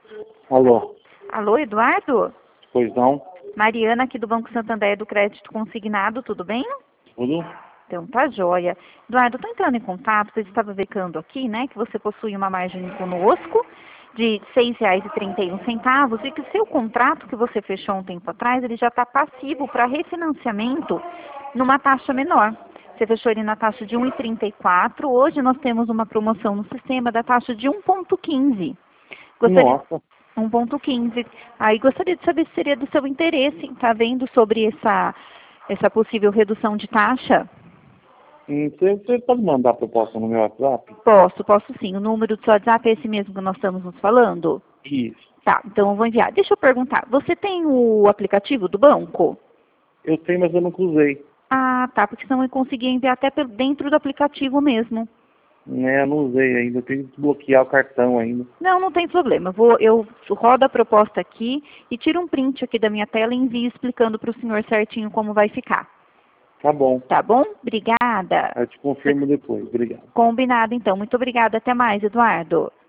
Alô? Alô, Eduardo? Pois não? Mariana aqui do Banco Santander do Crédito Consignado, tudo bem? Tudo? Então tá joia. Eduardo, eu tô entrando em contato, você estava verificando aqui, né, que você possui uma margem conosco de R$ 6,31 e que o seu contrato que você fechou um tempo atrás, ele já está passivo para refinanciamento numa taxa menor. Você fechou ele na taxa de 1,34. Hoje nós temos uma promoção no sistema da taxa de 1,15. Gostaria Nossa. 1,15. Aí gostaria de saber se seria do seu interesse, tá vendo sobre essa possível redução de taxa? Você pode mandar a proposta no meu WhatsApp? Posso sim. O número do seu WhatsApp é esse mesmo que nós estamos nos falando? Isso. Tá, então eu vou enviar. Deixa eu perguntar, você tem o aplicativo do banco? Eu tenho, mas eu nunca usei. Ah, tá, porque senão eu conseguia enviar até dentro do aplicativo mesmo. Eu não usei ainda. Eu tenho que bloquear o cartão ainda. Não, não tem problema. Eu rodo a proposta aqui e tiro um print aqui da minha tela e envio explicando para o senhor certinho como vai ficar. Tá bom. Tá bom? Obrigada. Eu te confirmo depois. Obrigado. Combinado, então. Muito obrigada. Até mais, Eduardo.